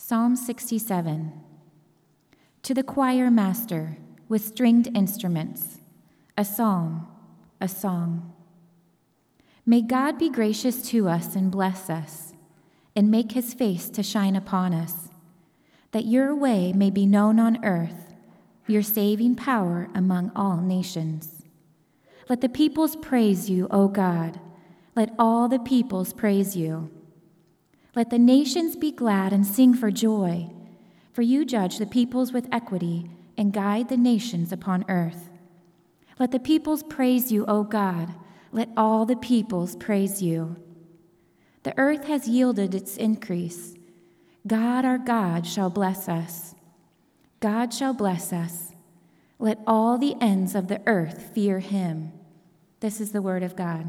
Psalm 67. To the choir master with stringed instruments, a psalm, a song. May God be gracious to us and bless us, and make his face to shine upon us, that your way may be known on earth, your saving power among all nations. Let the peoples praise you, O God. Let all the peoples praise you. Let the nations be glad and sing for joy, for you judge the peoples with equity and guide the nations upon earth. Let the peoples praise you, O God. Let all the peoples praise you. The earth has yielded its increase. God, our God, shall bless us. God shall bless us. Let all the ends of the earth fear him. This is the word of God.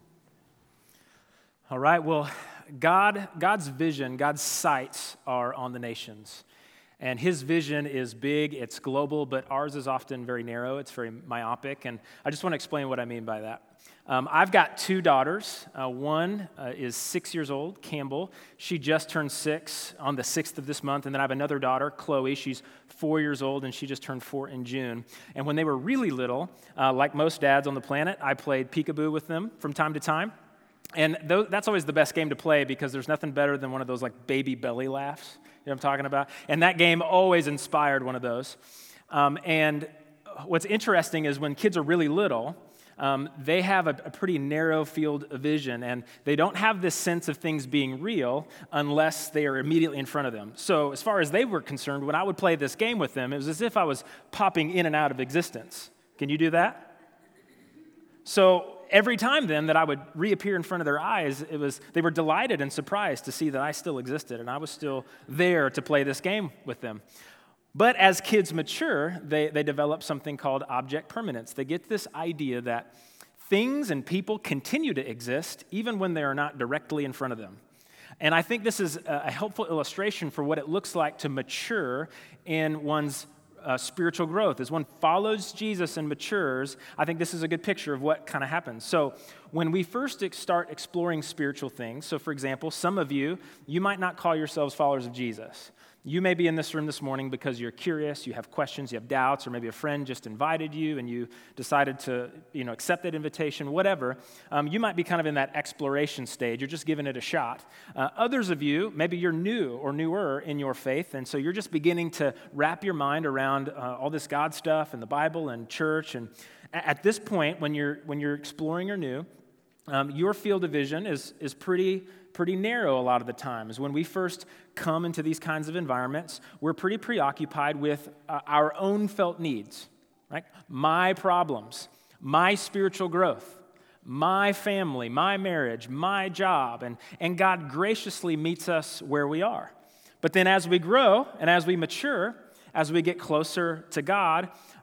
All right, well, God's vision, God's sights are on the nations. And his vision is big, it's global, but ours is often very narrow, it's very myopic. And I just want to explain what I mean by that. I've got two daughters. One is 6 years old, Campbell. She just turned 6 on the 6th of this month. And then I have another daughter, Chloe. She's 4 years old, and she just turned 4 in June. And when they were really little, like most dads on the planet, I played peekaboo with them from time to time. And that's always the best game to play because there's nothing better than one of those like baby belly laughs. You know what I'm talking about? And that game always inspired one of those. And what's interesting is when kids are really little, they have a pretty narrow field of vision, and they don't have this sense of things being real unless they are immediately in front of them. So as far as they were concerned, when I would play this game with them, it was as if I was popping in and out of existence. Can you do that? So every time then that I would reappear in front of their eyes, they were delighted and surprised to see that I still existed and I was still there to play this game with them. But as kids mature, they develop something called object permanence. They get this idea that things and people continue to exist even when they are not directly in front of them. And I think this is a helpful illustration for what it looks like to mature in one's spiritual growth. As one follows Jesus and matures, I think this is a good picture of what kind of happens. So when we first start exploring spiritual things, so for example, some of you might not call yourselves followers of Jesus. You may be in this room this morning because you're curious, you have questions, you have doubts, or maybe a friend just invited you and you decided to, accept that invitation, whatever. You might be kind of in that exploration stage. You're just giving it a shot. Others of you, maybe you're new or newer in your faith, and so you're just beginning to wrap your mind around all this God stuff and the Bible and church. And at this point, when you're exploring or new, your field of vision is pretty narrow a lot of the times. When we first come into these kinds of environments, we're pretty preoccupied with our own felt needs, right? My problems, my spiritual growth, my family, my marriage, my job, and God graciously meets us where we are. But then as we grow and as we mature, as we get closer to God,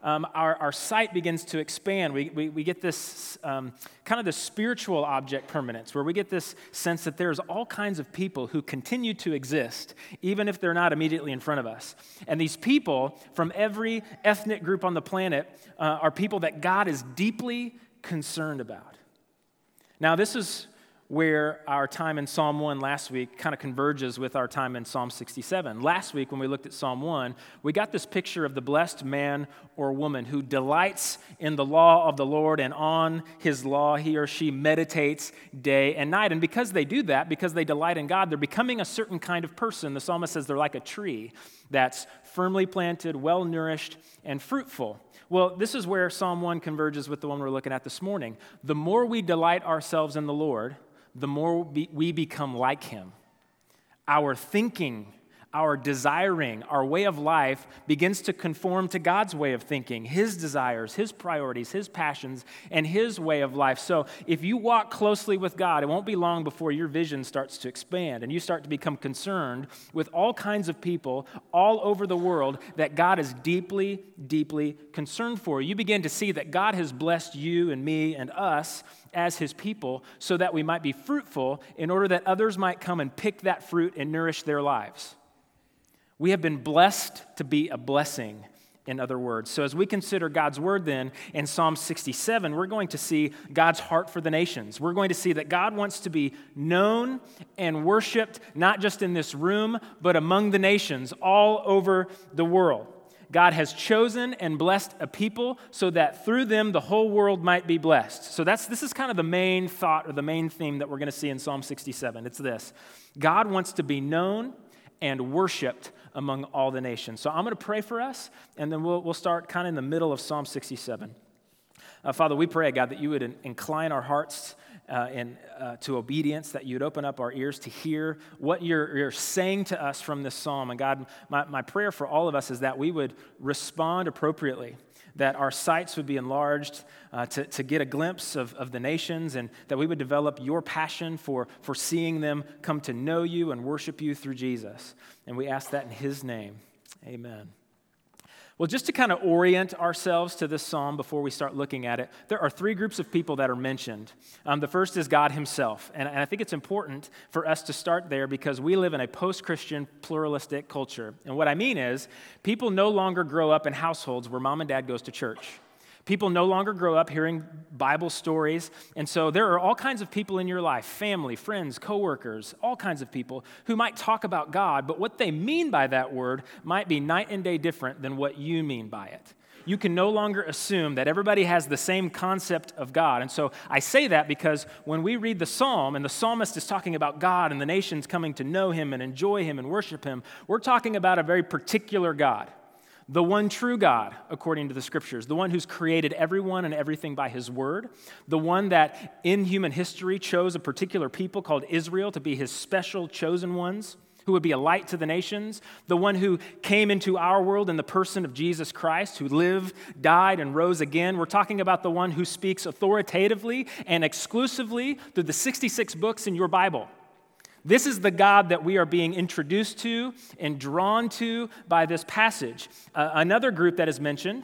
our sight begins to expand. We get this kind of the spiritual object permanence, where we get this sense that there's all kinds of people who continue to exist, even if they're not immediately in front of us. And these people from every ethnic group on the planet are people that God is deeply concerned about. Now, this is where our time in Psalm 1 last week kind of converges with our time in Psalm 67. Last week, when we looked at Psalm 1, we got this picture of the blessed man or woman who delights in the law of the Lord, and on his law he or she meditates day and night. And because they do that, because they delight in God, they're becoming a certain kind of person. The psalmist says they're like a tree that's firmly planted, well-nourished, and fruitful. Well, this is where Psalm 1 converges with the one we're looking at this morning. The more we delight ourselves in the Lord, the more we become like him. Our thinking, our desiring, our way of life begins to conform to God's way of thinking, his desires, his priorities, his passions, and his way of life. So if you walk closely with God, it won't be long before your vision starts to expand and you start to become concerned with all kinds of people all over the world that God is deeply, deeply concerned for. You begin to see that God has blessed you and me and us as his people so that we might be fruitful in order that others might come and pick that fruit and nourish their lives. We have been blessed to be a blessing in other words. So as we consider God's word then in Psalm 67, we're going to see God's heart for the nations. We're going to see that God wants to be known and worshiped, not just in this room, but among the nations all over the world. God has chosen and blessed a people so that through them the whole world might be blessed. So this is kind of the main thought or the main theme that we're going to see in Psalm 67. It's this: God wants to be known and worshiped among all the nations. So I'm going to pray for us, and then we'll start kind of in the middle of Psalm 67. Father, we pray, God, that you would incline our hearts to obedience, that you'd open up our ears to hear what you're saying to us from this psalm. And God, my prayer for all of us is that we would respond appropriately, that our sights would be enlarged to get a glimpse of the nations, and that we would develop your passion for seeing them come to know you and worship you through Jesus. And we ask that in his name. Amen. Well, just to kind of orient ourselves to this psalm before we start looking at it, there are three groups of people that are mentioned. The first is God himself, and I think it's important for us to start there because we live in a post-Christian pluralistic culture. And what I mean is, people no longer grow up in households where mom and dad goes to church. People no longer grow up hearing Bible stories, and so there are all kinds of people in your life, family, friends, coworkers, all kinds of people who might talk about God, but what they mean by that word might be night and day different than what you mean by it. You can no longer assume that everybody has the same concept of God. And so I say that because when we read the psalm and the psalmist is talking about God and the nations coming to know him and enjoy him and worship him, we're talking about a very particular God. The one true God, according to the scriptures, the one who's created everyone and everything by his word, the one that in human history chose a particular people called Israel to be his special chosen ones, who would be a light to the nations, the one who came into our world in the person of Jesus Christ, who lived, died, and rose again. We're talking about the one who speaks authoritatively and exclusively through the 66 books in your Bible. This is the God that we are being introduced to and drawn to by this passage. Another group that is mentioned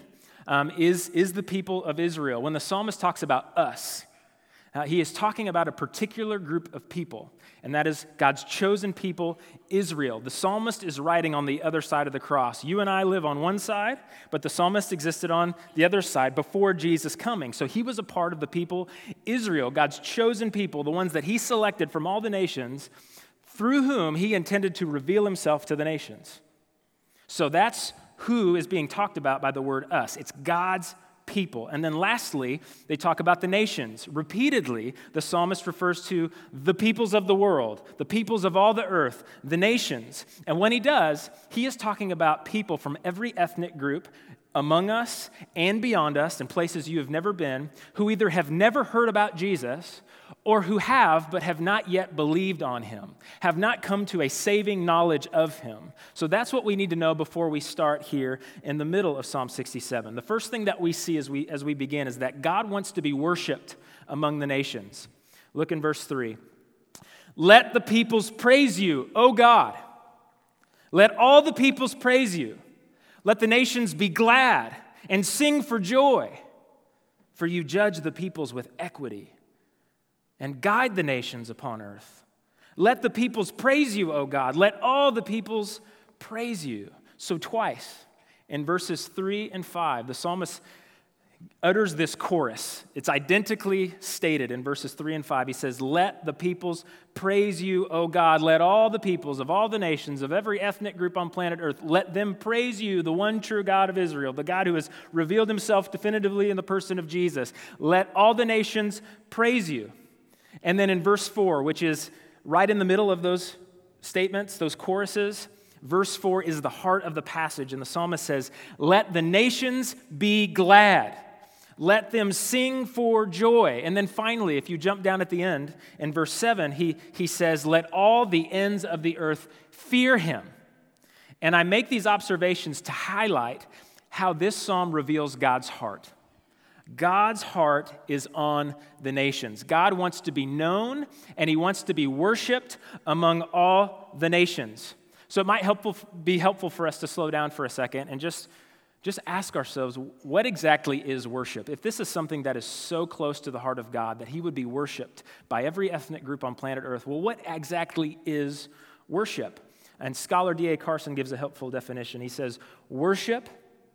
is the people of Israel. When the psalmist talks about us, he is talking about a particular group of people, and that is God's chosen people, Israel. The psalmist is writing on the other side of the cross. You and I live on one side, but the psalmist existed on the other side before Jesus' coming. So he was a part of the people, Israel, God's chosen people, the ones that he selected from all the nations, through whom he intended to reveal himself to the nations. So that's who is being talked about by the word us. It's God's people. And then lastly, they talk about the nations. Repeatedly, the psalmist refers to the peoples of the world, the peoples of all the earth, the nations. And when he does, he is talking about people from every ethnic group among us and beyond us in places you have never been, who either have never heard about Jesus or who have but have not yet believed on him, have not come to a saving knowledge of him. So that's what we need to know before we start here in the middle of Psalm 67. The first thing that we see as we begin is that God wants to be worshiped among the nations. Look in verse 3. Let the peoples praise you, O God. Let all the peoples praise you. Let the nations be glad and sing for joy, for you judge the peoples with equity and guide the nations upon earth. Let the peoples praise you, O God. Let all the peoples praise you. So twice in verses 3 and 5, the psalmist utters this chorus. It's identically stated in verses 3 and 5. He says, let the peoples praise you, O God. Let all the peoples of all the nations, of every ethnic group on planet Earth, let them praise you, the one true God of Israel, the God who has revealed himself definitively in the person of Jesus. Let all the nations praise you. And then in verse 4, which is right in the middle of those statements, those choruses, verse 4 is the heart of the passage, and the psalmist says, let the nations be glad. Let them sing for joy. And then finally, if you jump down at the end, in verse 7, he says, let all the ends of the earth fear him. And I make these observations to highlight how this psalm reveals God's heart. God's heart is on the nations. God wants to be known, and he wants to be worshiped among all the nations. So it might be helpful for us to slow down for a second and just ask ourselves, what exactly is worship? If this is something that is so close to the heart of God that he would be worshiped by every ethnic group on planet Earth, well, what exactly is worship? And scholar D.A. Carson gives a helpful definition. He says, worship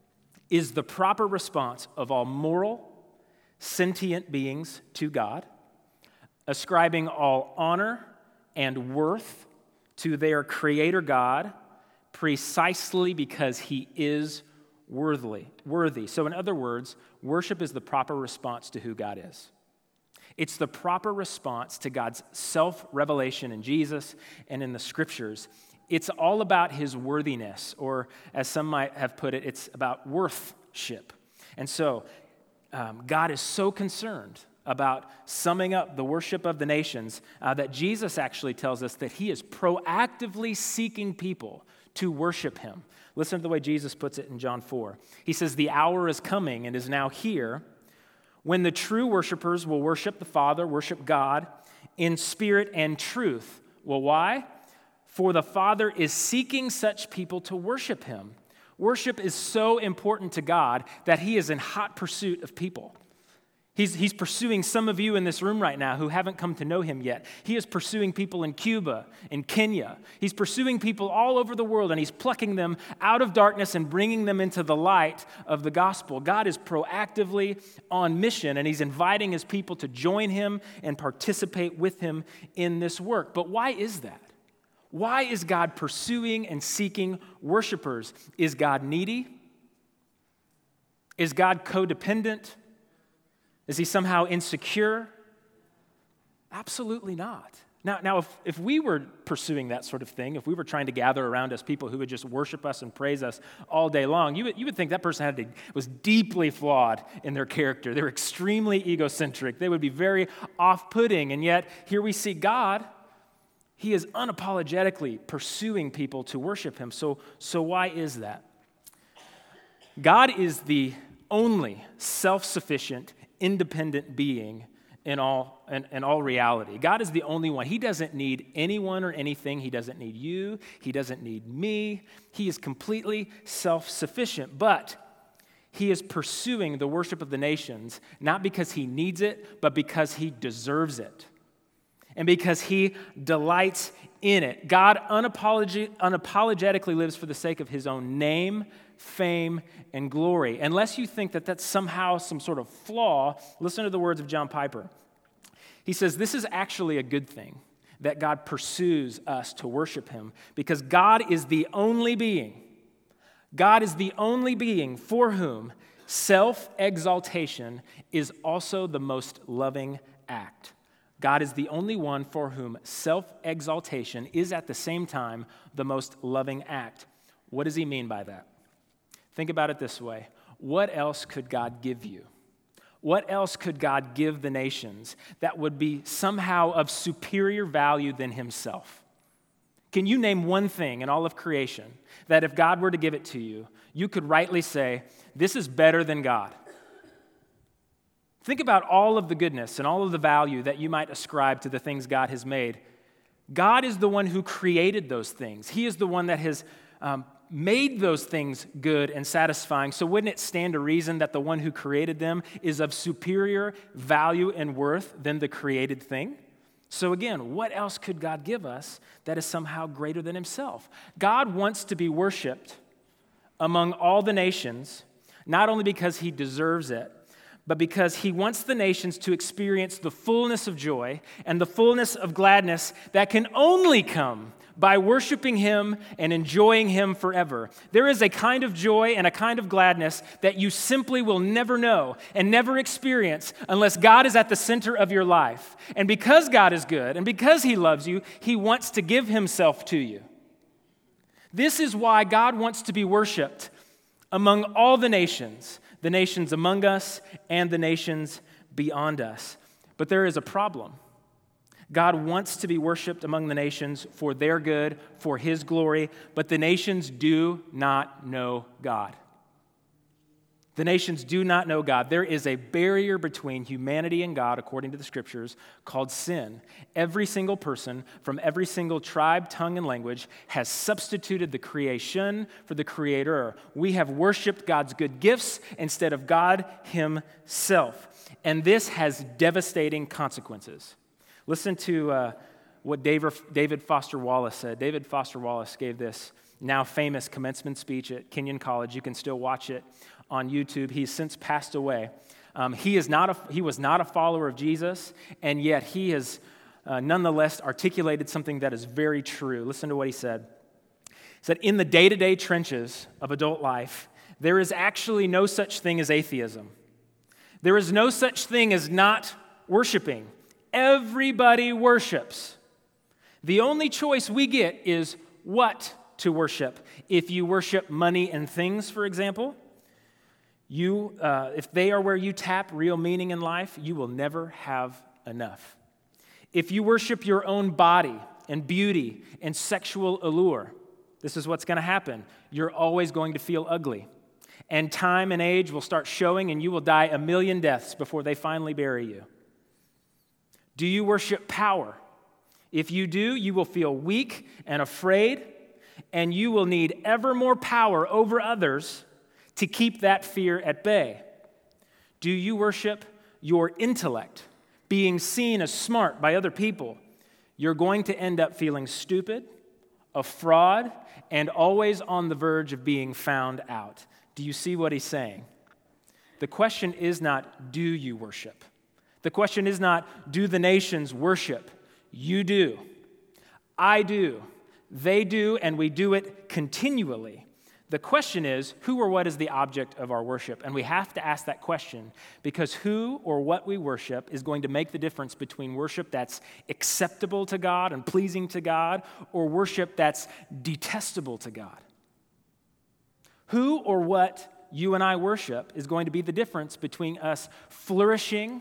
is the proper response of all moral, sentient beings to God, ascribing all honor and worth to their Creator God precisely because He is worthy. So in other words, worship is the proper response to who God is. It's the proper response to God's self-revelation in Jesus and in the Scriptures. It's all about His worthiness, or as some might have put it, it's about worthship. And so God is so concerned about summing up the worship of the nations that Jesus actually tells us that He is proactively seeking people to worship Him. Listen to the way Jesus puts it in John 4. He says, "The hour is coming and is now here when the true worshipers will worship the Father, worship God in spirit and truth." Well, why? For the Father is seeking such people to worship Him. Worship is so important to God that He is in hot pursuit of people. He's pursuing some of you in this room right now who haven't come to know Him yet. He is pursuing people in Cuba, in Kenya. He's pursuing people all over the world, and He's plucking them out of darkness and bringing them into the light of the gospel. God is proactively on mission, and He's inviting His people to join Him and participate with Him in this work. But why is that? Why is God pursuing and seeking worshipers? Is God needy? Is God codependent? Is He somehow insecure? Absolutely not. Now, if we were pursuing that sort of thing, if we were trying to gather around us people who would just worship us and praise us all day long, you would think that person was deeply flawed in their character. They're extremely egocentric. They would be very off-putting, and yet here we see God. He is unapologetically pursuing people to worship Him. So why is that? God is the only self-sufficient, independent being in all reality. God is the only one. He doesn't need anyone or anything. He doesn't need you. He doesn't need me. He is completely self-sufficient. But He is pursuing the worship of the nations, not because He needs it, but because He deserves it. And because He delights in it. God unapologetically lives for the sake of His own name, fame, and glory. Unless you think that that's somehow some sort of flaw, listen to the words of John Piper. He says, this is actually a good thing that God pursues us to worship Him, because God is the only being for whom self-exaltation is also the most loving act. God is the only one for whom self-exaltation is at the same time the most loving act. What does He mean by that? Think about it this way. What else could God give you? What else could God give the nations that would be somehow of superior value than Himself? Can you name one thing in all of creation that if God were to give it to you, you could rightly say, this is better than God? Think about all of the goodness and all of the value that you might ascribe to the things God has made. God is the one who created those things. He is the one that has made those things good and satisfying. So wouldn't it stand to reason that the one who created them is of superior value and worth than the created thing? So again, what else could God give us that is somehow greater than Himself? God wants to be worshiped among all the nations, not only because He deserves it, but because He wants the nations to experience the fullness of joy and the fullness of gladness that can only come by worshiping Him and enjoying Him forever. There is a kind of joy and a kind of gladness that you simply will never know and never experience unless God is at the center of your life. And because God is good and because He loves you, He wants to give Himself to you. This is why God wants to be worshiped among all the nations among us and the nations beyond us. But there is a problem. God wants to be worshiped among the nations for their good, for His glory, but the nations do not know God. The nations do not know God. There is a barrier between humanity and God, according to the Scriptures, called sin. Every single person from every single tribe, tongue, and language has substituted the creation for the Creator. We have worshiped God's good gifts instead of God Himself. And this has devastating consequences. Listen to what David Foster Wallace said. David Foster Wallace gave this now famous commencement speech at Kenyon College. You can still watch it on YouTube. He's since passed away. He was not a follower of Jesus, and yet he has nonetheless articulated something that is very true. Listen to what he said. He said, in the day-to-day trenches of adult life, there is actually no such thing as atheism. There is no such thing as not worshiping. Everybody worships. The only choice we get is what to worship. If you worship money and things, for example, if they are where you tap real meaning in life, you will never have enough. If you worship your own body and beauty and sexual allure, this is what's going to happen. You're always going to feel ugly. And time and age will start showing, and you will die a million deaths before they finally bury you. Do you worship power? If you do, you will feel weak and afraid, and you will need ever more power over others to keep that fear at bay. Do you worship your intellect, being seen as smart by other people? You're going to end up feeling stupid, a fraud, and always on the verge of being found out. Do you see what he's saying? The question is not, do you worship? The question is not, do the nations worship? You do. I do. They do, and we do it continually. The question is, who or what is the object of our worship? And we have to ask that question because who or what we worship is going to make the difference between worship that's acceptable to God and pleasing to God or worship that's detestable to God. Who or what you and I worship is going to be the difference between us flourishing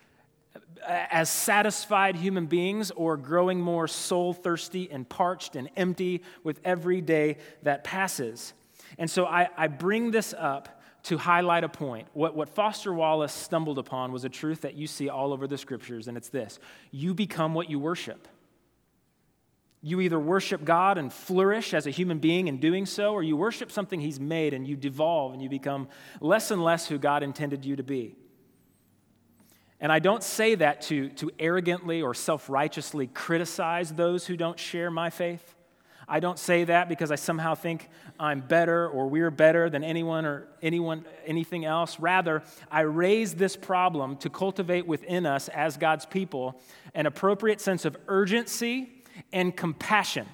as satisfied human beings or growing more soul-thirsty and parched and empty with every day that passes. And so I bring this up to highlight a point. What Foster Wallace stumbled upon was a truth that you see all over the scriptures, and it's this. You become what you worship. You either worship God and flourish as a human being in doing so, or you worship something He's made and you devolve and you become less and less who God intended you to be. And I don't say that to arrogantly or self-righteously criticize those who don't share my faith. I don't say that because I somehow think I'm better or we're better than anything else. Rather, I raise this problem to cultivate within us as God's people an appropriate sense of urgency and compassion.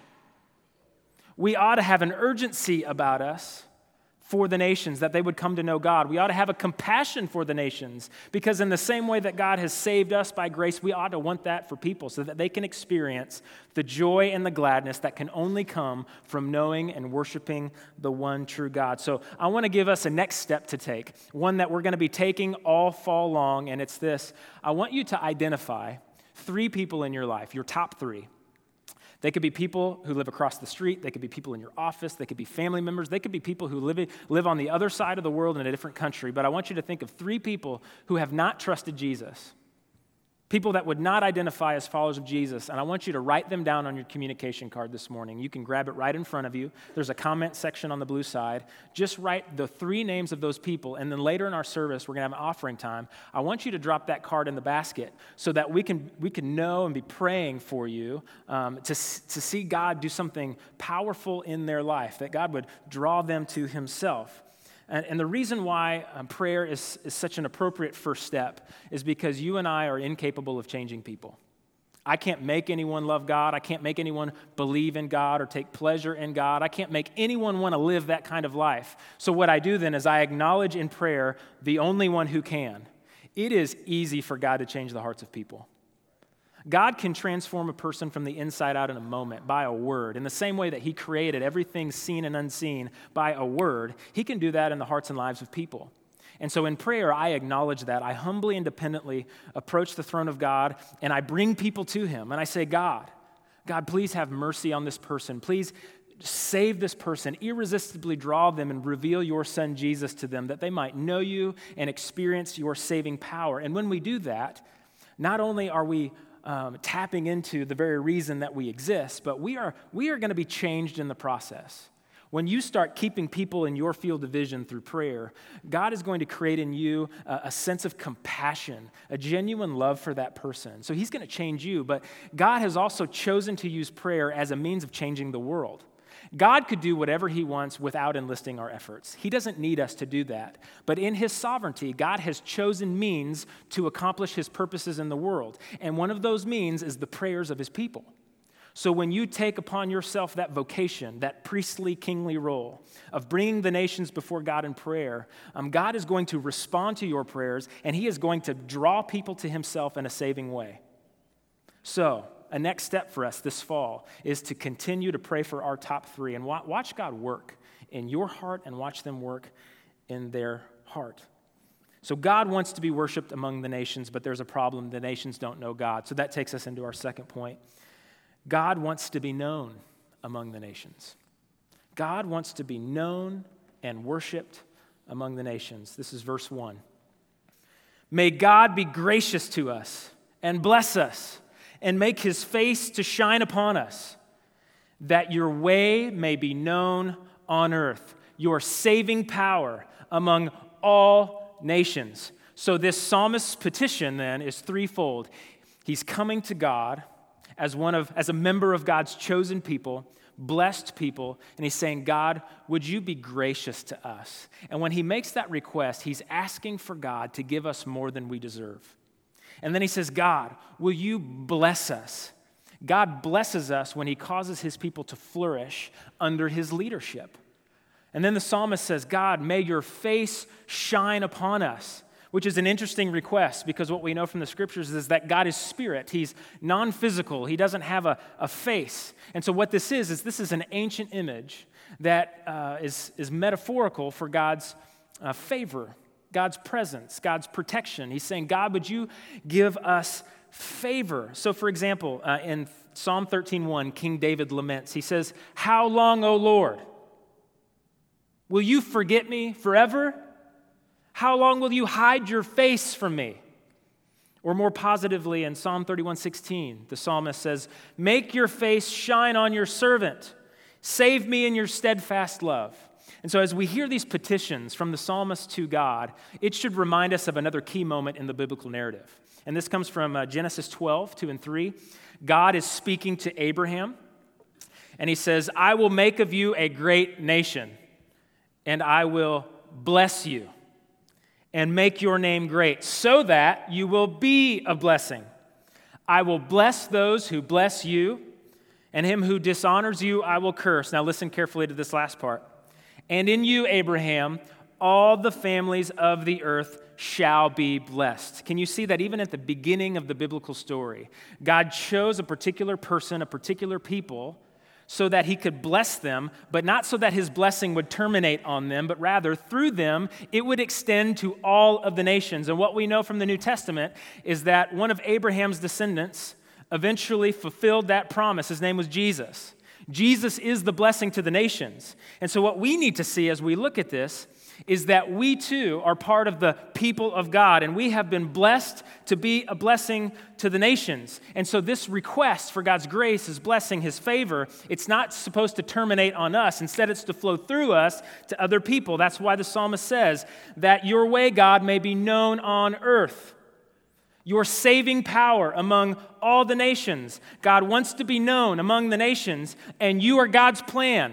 We ought to have an urgency about us for the nations, that they would come to know God. We ought to have a compassion for the nations because in the same way that God has saved us by grace, we ought to want that for people so that they can experience the joy and the gladness that can only come from knowing and worshiping the one true God. So I want to give us a next step to take, one that we're going to be taking all fall long, and it's this. I want you to identify 3 people in your life, your top 3. They could be people who live across the street. They could be people in your office. They could be family members. They could be people who live on the other side of the world in a different country. But I want you to think of 3 people who have not trusted Jesus, people that would not identify as followers of Jesus. And I want you to write them down on your communication card this morning. You can grab it right in front of you. There's a comment section on the blue side. Just write the 3 names of those people. And then later in our service, we're going to have an offering time. I want you to drop that card in the basket so that we can know and be praying for you to see God do something powerful in their life, that God would draw them to Himself. And the reason why prayer is such an appropriate first step is because you and I are incapable of changing people. I can't make anyone love God. I can't make anyone believe in God or take pleasure in God. I can't make anyone want to live that kind of life. So what I do then is I acknowledge in prayer the only one who can. It is easy for God to change the hearts of people. God can transform a person from the inside out in a moment by a word. In the same way that He created everything seen and unseen by a word, He can do that in the hearts and lives of people. And so in prayer, I acknowledge that. I humbly and dependently approach the throne of God, and I bring people to Him. And I say, God, please have mercy on this person. Please save this person. Irresistibly draw them and reveal your Son Jesus to them, that they might know you and experience your saving power. And when we do that, not only are we tapping into the very reason that we exist, but we are going to be changed in the process. When you start keeping people in your field of vision through prayer, God is going to create in you a sense of compassion, a genuine love for that person. So He's going to change you, but God has also chosen to use prayer as a means of changing the world. God could do whatever he wants without enlisting our efforts. He doesn't need us to do that. But in his sovereignty, God has chosen means to accomplish his purposes in the world. And one of those means is the prayers of his people. So when you take upon yourself that vocation, that priestly, kingly role of bringing the nations before God in prayer, God is going to respond to your prayers, and he is going to draw people to himself in a saving way. So a next step for us this fall is to continue to pray for our top three and watch God work in your heart and watch them work in their heart. So God wants to be worshiped among the nations, but there's a problem. The nations don't know God. So that takes us into our second point. God wants to be known among the nations. God wants to be known and worshiped among the nations. This is verse 1. May God be gracious to us and bless us and make his face to shine upon us, that your way may be known on earth, your saving power among all nations. So this psalmist's petition then is threefold. He's coming to God as a member of God's chosen people, blessed people, and he's saying, God, would you be gracious to us? And when he makes that request, he's asking for God to give us more than we deserve. And then he says, God, will you bless us? God blesses us when he causes his people to flourish under his leadership. And then the psalmist says, God, may your face shine upon us, which is an interesting request because what we know from the scriptures is that God is spirit. He's non-physical. He doesn't have a face. And so what this is an ancient image that is metaphorical for God's favor, God's presence, God's protection. He's saying, God, would you give us favor? So for example, in Psalm 13:1, King David laments. He says, how long, O Lord? Will you forget me forever? How long will you hide your face from me? Or more positively, in Psalm 31:16, the psalmist says, make your face shine on your servant. Save me in your steadfast love. And so as we hear these petitions from the psalmist to God, it should remind us of another key moment in the biblical narrative. And this comes from Genesis 12:2-3. God is speaking to Abraham, and he says, I will make of you a great nation, and I will bless you and make your name great, so that you will be a blessing. I will bless those who bless you, and him who dishonors you I will curse. Now listen carefully to this last part. And in you, Abraham, all the families of the earth shall be blessed. Can you see that even at the beginning of the biblical story, God chose a particular person, a particular people, so that he could bless them, but not so that his blessing would terminate on them, but rather through them, it would extend to all of the nations. And what we know from the New Testament is that one of Abraham's descendants eventually fulfilled that promise. His name was Jesus. Jesus is the blessing to the nations. And so what we need to see as we look at this is that we too are part of the people of God, and we have been blessed to be a blessing to the nations. And so this request for God's grace, his blessing, his favor, it's not supposed to terminate on us. Instead, it's to flow through us to other people. That's why the psalmist says that your way, God, may be known on earth. Your saving power among all the nations. God wants to be known among the nations, and you are God's plan.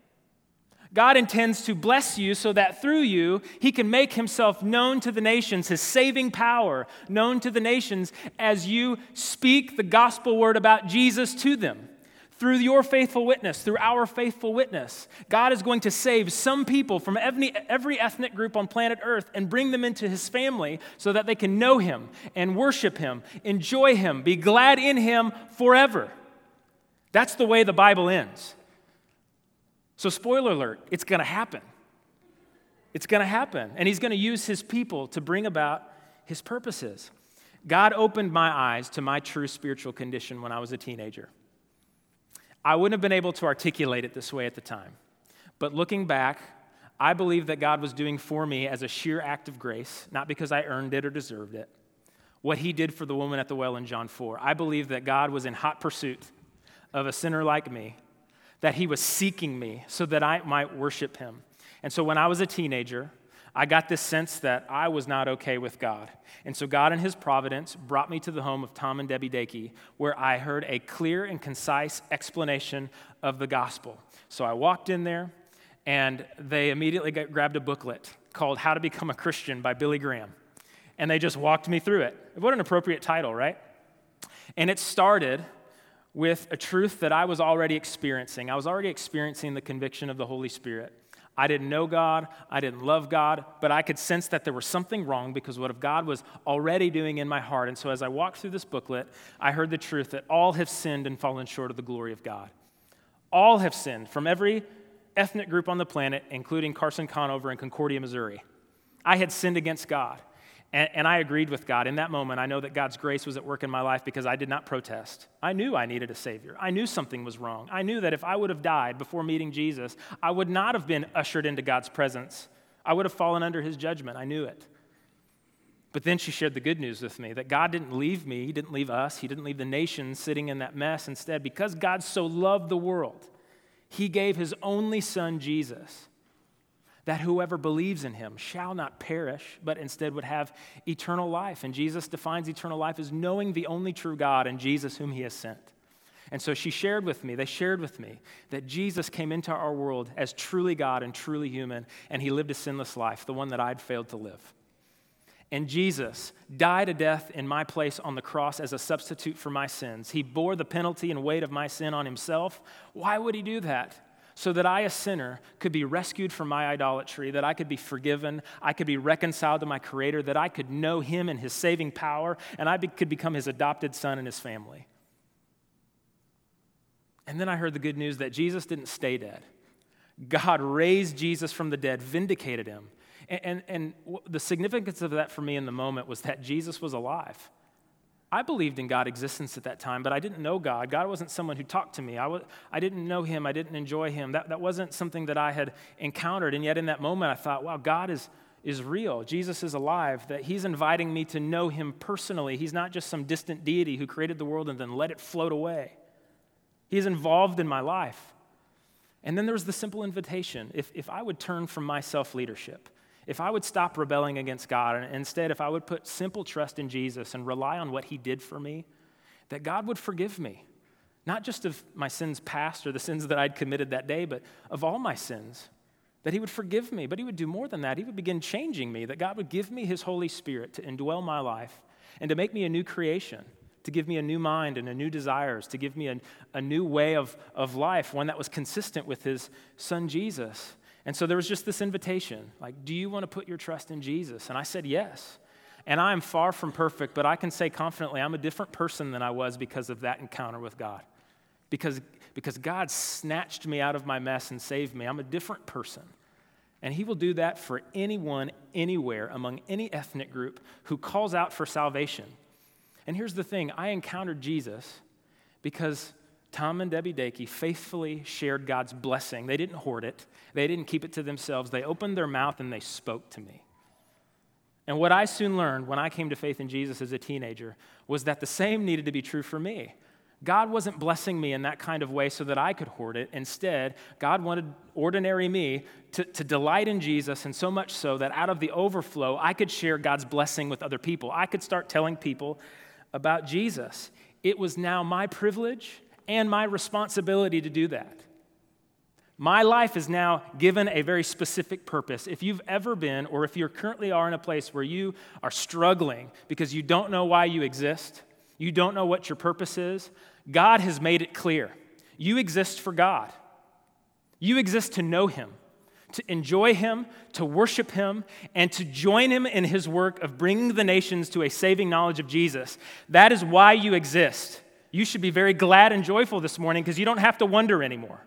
God intends to bless you so that through you, he can make himself known to the nations, his saving power known to the nations as you speak the gospel word about Jesus to them. Through your faithful witness, through our faithful witness, God is going to save some people from every ethnic group on planet Earth and bring them into his family so that they can know him and worship him, enjoy him, be glad in him forever. That's the way the Bible ends. So spoiler alert, it's going to happen. It's going to happen. And he's going to use his people to bring about his purposes. God opened my eyes to my true spiritual condition when I was a teenager. I wouldn't have been able to articulate it this way at the time. But looking back, I believe that God was doing for me as a sheer act of grace, not because I earned it or deserved it, what he did for the woman at the well in John 4. I believe that God was in hot pursuit of a sinner like me, that he was seeking me so that I might worship him. And so when I was a teenager, I got this sense that I was not okay with God. And so God in his providence brought me to the home of Tom and Debbie Dakey, where I heard a clear and concise explanation of the gospel. So I walked in there, and they immediately grabbed a booklet called How to Become a Christian by Billy Graham. And they just walked me through it. What an appropriate title, right? And it started with a truth that I was already experiencing. I was already experiencing the conviction of the Holy Spirit. I didn't know God, I didn't love God, but I could sense that there was something wrong because what God was already doing in my heart. And so as I walked through this booklet, I heard the truth that all have sinned and fallen short of the glory of God. All have sinned, from every ethnic group on the planet, including Carson Conover in Concordia, Missouri. I had sinned against God, and I agreed with God. In that moment, I know that God's grace was at work in my life because I did not protest. I knew I needed a Savior. I knew something was wrong. I knew that if I would have died before meeting Jesus, I would not have been ushered into God's presence. I would have fallen under his judgment. I knew it. But then she shared the good news with me, that God didn't leave me. He didn't leave us. He didn't leave the nation sitting in that mess. Instead, because God so loved the world, he gave his only son, Jesus, that whoever believes in him shall not perish, but instead would have eternal life. And Jesus defines eternal life as knowing the only true God and Jesus whom he has sent. And so they shared with me, that Jesus came into our world as truly God and truly human, and he lived a sinless life, the one that I'd failed to live. And Jesus died a death in my place on the cross as a substitute for my sins. He bore the penalty and weight of my sin on himself. Why would he do that? So that I, a sinner, could be rescued from my idolatry, that I could be forgiven, I could be reconciled to my Creator, that I could know him and his saving power, and I could become his adopted son and his family. And then I heard the good news that Jesus didn't stay dead. God raised Jesus from the dead, vindicated him. And the significance of that for me in the moment was that Jesus was alive. I believed in God's existence at that time, but I didn't know God. God wasn't someone who talked to me. I didn't know him. I didn't enjoy him. That wasn't something that I had encountered. And yet in that moment, I thought, wow, God is real. Jesus is alive, that he's inviting me to know him personally. He's not just some distant deity who created the world and then let it float away. He's involved in my life. And then there was the simple invitation. If I would turn from my self-leadership, if I would stop rebelling against God, and instead if I would put simple trust in Jesus and rely on what he did for me, that God would forgive me. Not just of my sins past or the sins that I'd committed that day, but of all my sins. That he would forgive me, but he would do more than that. He would begin changing me, that God would give me his Holy Spirit to indwell my life and to make me a new creation, to give me a new mind and a new desires, to give me a new way of life, one that was consistent with his son Jesus. And so there was just this invitation, like, do you want to put your trust in Jesus? And I said yes. And I am far from perfect, but I can say confidently I'm a different person than I was because of that encounter with God. Because God snatched me out of my mess and saved me. I'm a different person. And he will do that for anyone, anywhere, among any ethnic group who calls out for salvation. And here's the thing, I encountered Jesus because Tom and Debbie Dakey faithfully shared God's blessing. They didn't hoard it. They didn't keep it to themselves. They opened their mouth and they spoke to me. And what I soon learned when I came to faith in Jesus as a teenager was that the same needed to be true for me. God wasn't blessing me in that kind of way so that I could hoard it. Instead, God wanted ordinary me to delight in Jesus, and so much so that out of the overflow, I could share God's blessing with other people. I could start telling people about Jesus. It was now my privilege and my responsibility to do that. My life is now given a very specific purpose. If you've ever been, or if you currently are in a place where you are struggling because you don't know why you exist, you don't know what your purpose is, God has made it clear. You exist for God. You exist to know him, to enjoy him, to worship him, and to join him in his work of bringing the nations to a saving knowledge of Jesus. That is why you exist. You should be very glad and joyful this morning because you don't have to wonder anymore.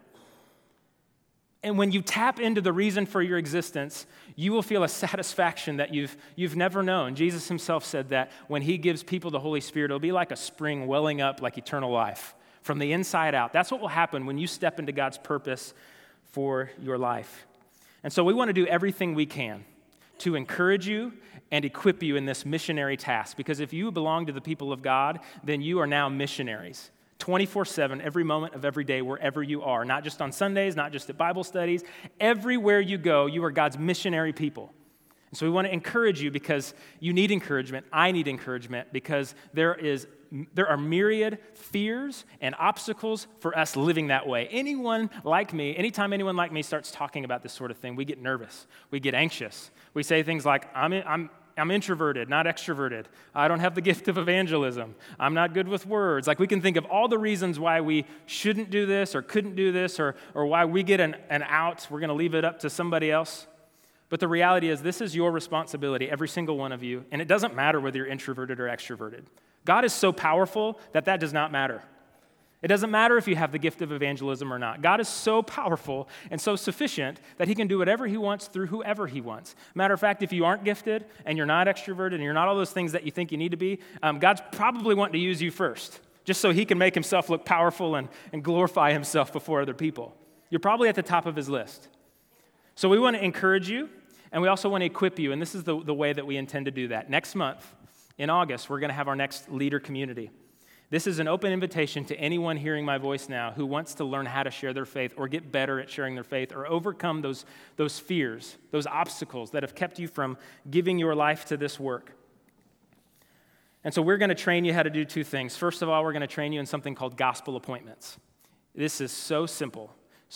And when you tap into the reason for your existence, you will feel a satisfaction that you've never known. Jesus himself said that when he gives people the Holy Spirit, it'll be like a spring welling up like eternal life from the inside out. That's what will happen when you step into God's purpose for your life. And so we want to do everything we can to encourage you and equip you in this missionary task. Because if you belong to the people of God, then you are now missionaries. 24/7, every moment of every day, wherever you are. Not just on Sundays, not just at Bible studies. Everywhere you go, you are God's missionary people. So we want to encourage you because you need encouragement. I need encouragement because there are myriad fears and obstacles for us living that way. Anytime anyone like me starts talking about this sort of thing, we get nervous. We get anxious. We say things like, I'm introverted, not extroverted. I don't have the gift of evangelism. I'm not good with words. Like we can think of all the reasons why we shouldn't do this or couldn't do this or why we get an out. We're going to leave it up to somebody else. But the reality is this is your responsibility, every single one of you. And it doesn't matter whether you're introverted or extroverted. God is so powerful that does not matter. It doesn't matter if you have the gift of evangelism or not. God is so powerful and so sufficient that he can do whatever he wants through whoever he wants. Matter of fact, if you aren't gifted and you're not extroverted and you're not all those things that you think you need to be, God's probably wanting to use you first, just so he can make himself look powerful and glorify himself before other people. You're probably at the top of his list. So we want to encourage you, and we also want to equip you, and this is the way that we intend to do that. Next month, in August, we're going to have our next leader community. This is an open invitation to anyone hearing my voice now who wants to learn how to share their faith or get better at sharing their faith or overcome those fears, those obstacles that have kept you from giving your life to this work. And so we're going to train you how to do two things. First of all, we're going to train you in something called gospel appointments. This is so simple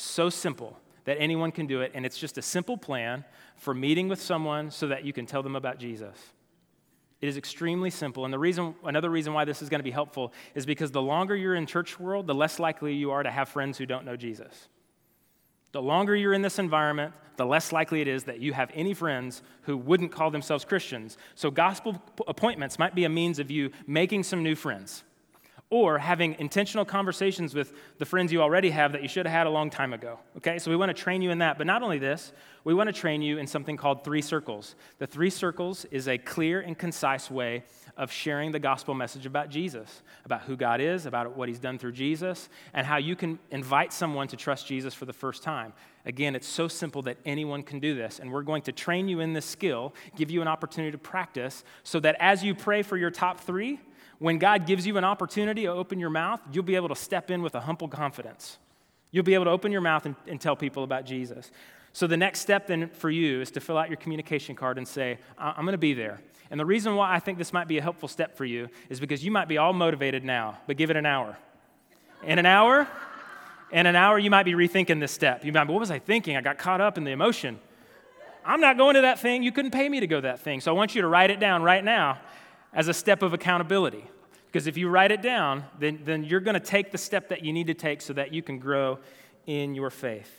that anyone can do it, and it's just a simple plan for meeting with someone so that you can tell them about Jesus. It is extremely simple, and another reason why this is going to be helpful is because the longer you're in church world, the less likely you are to have friends who don't know Jesus. The longer you're in this environment, the less likely it is that you have any friends who wouldn't call themselves Christians. So gospel appointments might be a means of you making some new friends or having intentional conversations with the friends you already have that you should have had a long time ago, okay? So we want to train you in that. But not only this, we want to train you in something called 3 circles. The 3 circles is a clear and concise way of sharing the gospel message about Jesus, about who God is, about what he's done through Jesus, and how you can invite someone to trust Jesus for the first time. Again, it's so simple that anyone can do this, and we're going to train you in this skill, give you an opportunity to practice, so that as you pray for your top 3, when God gives you an opportunity to open your mouth, you'll be able to step in with a humble confidence. You'll be able to open your mouth and tell people about Jesus. So the next step then for you is to fill out your communication card and say, I'm going to be there. And the reason why I think this might be a helpful step for you is because you might be all motivated now, but give it an hour. In an hour, you might be rethinking this step. You might be, what was I thinking? I got caught up in the emotion. I'm not going to that thing. You couldn't pay me to go to that thing. So I want you to write it down right now as a step of accountability. Because if you write it down, then you're going to take the step that you need to take so that you can grow in your faith.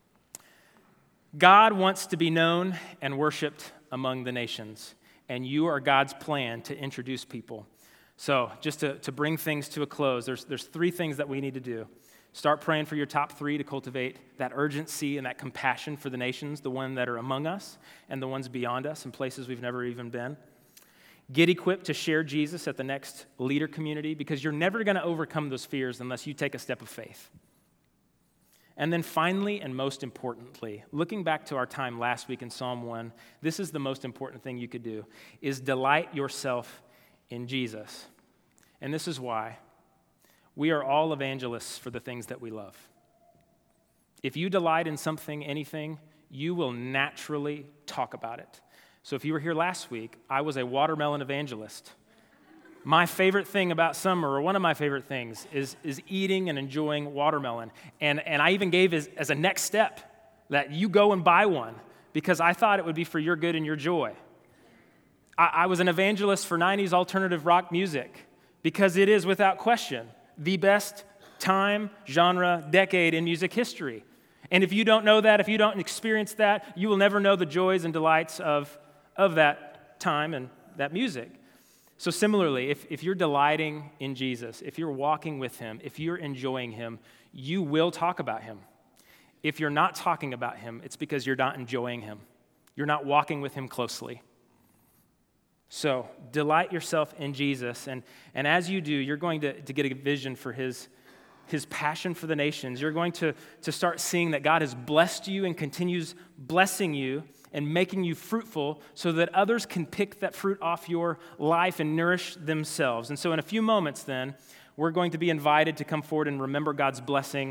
God wants to be known and worshiped among the nations, and you are God's plan to introduce people. So just to bring things to a close, there's 3 things that we need to do. Start praying for your top 3 to cultivate that urgency and that compassion for the nations, the ones that are among us and the ones beyond us in places we've never even been. Get equipped to share Jesus at the next leader community because you're never going to overcome those fears unless you take a step of faith. And then finally, and most importantly, looking back to our time last week in Psalm 1, this is the most important thing you could do, is delight yourself in Jesus. And this is why. We are all evangelists for the things that we love. If you delight in something, anything, you will naturally talk about it. So if you were here last week, I was a watermelon evangelist. My favorite thing about summer, or one of my favorite things, is eating and enjoying watermelon. And I even gave as a next step that you go and buy one because I thought it would be for your good and your joy. I was an evangelist for 90s alternative rock music because it is, without question, the best time, genre, decade in music history. And if you don't know that, if you don't experience that, you will never know the joys and delights of that time and that music. So similarly, if you're delighting in Jesus, if you're walking with him, if you're enjoying him, you will talk about him. If you're not talking about him, it's because you're not enjoying him. You're not walking with him closely. So delight yourself in Jesus, and as you do, you're going to get a vision for his passion for the nations. You're going to start seeing that God has blessed you and continues blessing you and making you fruitful so that others can pick that fruit off your life and nourish themselves. And so in a few moments then, we're going to be invited to come forward and remember God's blessing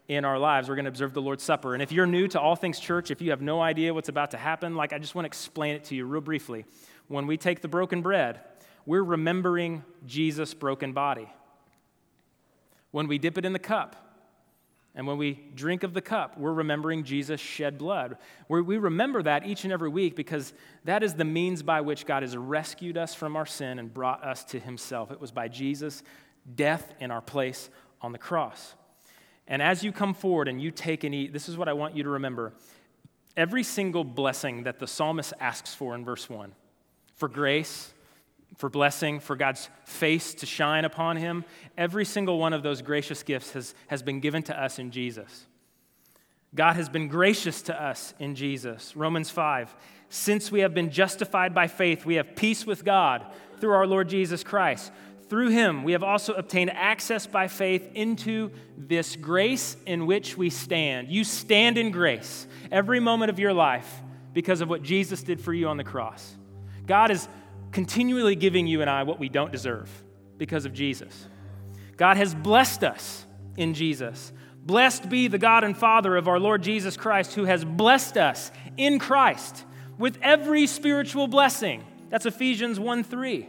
in our lives. We're going to observe the Lord's Supper. And if you're new to All Things Church, if you have no idea what's about to happen, I just want to explain it to you real briefly. When we take the broken bread, we're remembering Jesus' broken body. When we dip it in the cup, and when we drink of the cup, we're remembering Jesus' shed blood. We remember that each and every week because that is the means by which God has rescued us from our sin and brought us to himself. It was by Jesus' death in our place on the cross. And as you come forward and you take and eat, this is what I want you to remember. Every single blessing that the psalmist asks for in verse 1, for grace, for blessing, for God's face to shine upon him, every single one of those gracious gifts has been given to us in Jesus. God has been gracious to us in Jesus. Romans 5, since we have been justified by faith, we have peace with God through our Lord Jesus Christ. Through him, we have also obtained access by faith into this grace in which we stand. You stand in grace every moment of your life because of what Jesus did for you on the cross. God is continually giving you and I what we don't deserve because of Jesus. God has blessed us in Jesus. Blessed be the God and Father of our Lord Jesus Christ, who has blessed us in Christ with every spiritual blessing. That's Ephesians 1:3.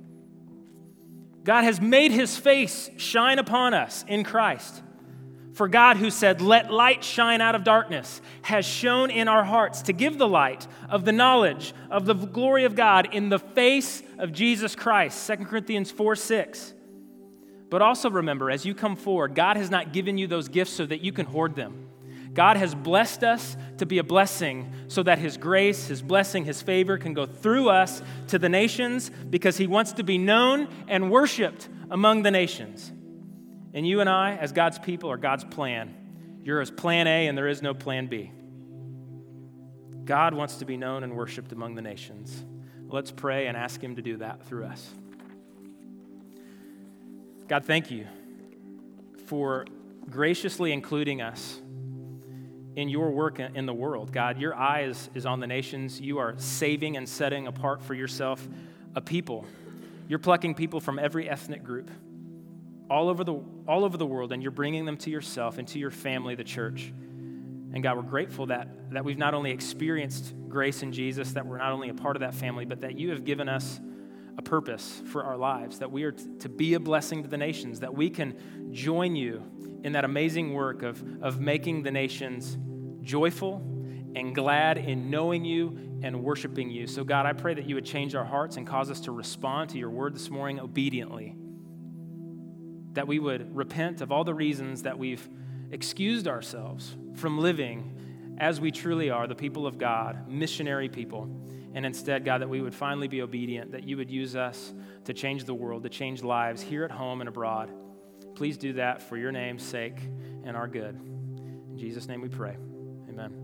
God has made his face shine upon us in Christ. For God, who said, let light shine out of darkness, has shone in our hearts to give the light of the knowledge of the glory of God in the face of Jesus Christ, 2 Corinthians 4:6. But also remember, as you come forward, God has not given you those gifts so that you can hoard them. God has blessed us to be a blessing so that his grace, his blessing, his favor can go through us to the nations because he wants to be known and worshiped among the nations. And you and I, as God's people, are God's plan. You're his plan A and there is no plan B. God wants to be known and worshiped among the nations. Let's pray and ask him to do that through us. God, thank you for graciously including us in your work in the world. God, your eye is on the nations. You are saving and setting apart for yourself a people. You're plucking people from every ethnic group all over the world, and you're bringing them to yourself and to your family, the church. And God, we're grateful that we've not only experienced grace in Jesus, that we're not only a part of that family, but that you have given us a purpose for our lives, that we are to be a blessing to the nations, that we can join you in that amazing work of making the nations joyful and glad in knowing you and worshiping you. So God, I pray that you would change our hearts and cause us to respond to your word this morning obediently, that we would repent of all the reasons that we've excused ourselves from living as we truly are, the people of God, missionary people. And instead, God, that we would finally be obedient, that you would use us to change the world, to change lives here at home and abroad. Please do that for your name's sake and our good. In Jesus' name we pray. Amen.